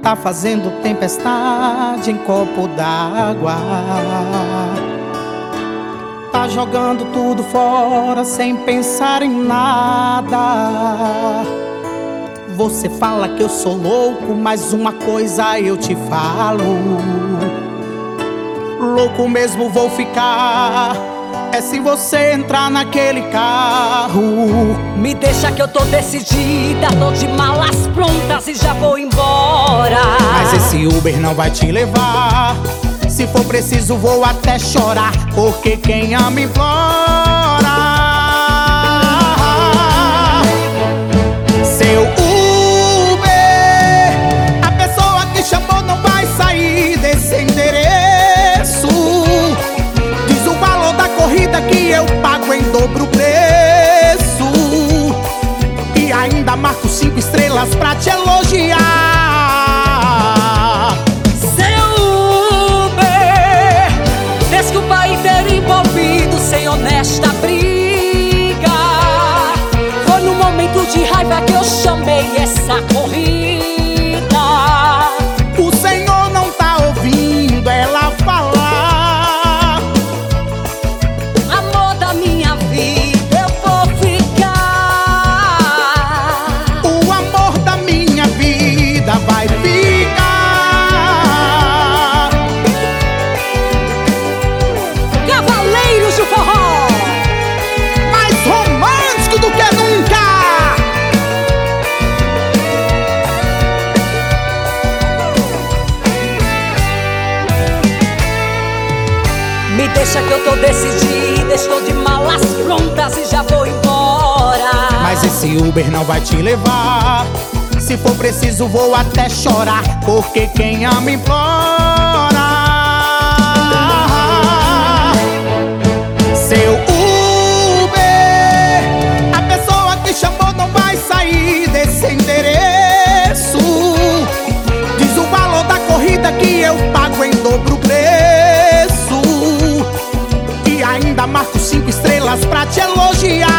tá fazendo tempestade em copo d'água. Tá jogando tudo fora sem pensar em nada. Você fala que eu sou louco, mas uma coisa eu te falo: louco mesmo vou ficar é se você entrar naquele carro. Me deixa que eu tô decidida, tô de malas prontas e já vou embora. Mas esse Uber não vai te levar. Se for preciso vou até chorar, porque quem ama implora. Seu Uber, a pessoa que chamou não vai sair desse endereço. Diz o valor da corrida que eu pago em dobro o preço. E ainda marco 5 estrelas pra te elogiar. Sem honesta briga, foi no momento de raiva que eu chamei essa corrida. O Senhor não tá ouvindo ela falar: amor da minha vida, eu vou ficar. o amor da minha vida vai ficar. Cavaleiros do forró, Mais romântico do que nunca. me deixa que eu tô decidida, estou de malas prontas e já vou embora. Mas esse Uber não vai te levar. Se for preciso vou até chorar, porque quem ama implora. Seu Uber, a pessoa que chamou não vai sair desse endereço. Diz o valor da corrida que eu pago em dobro o preço. E ainda marco 5 estrelas pra te elogiar.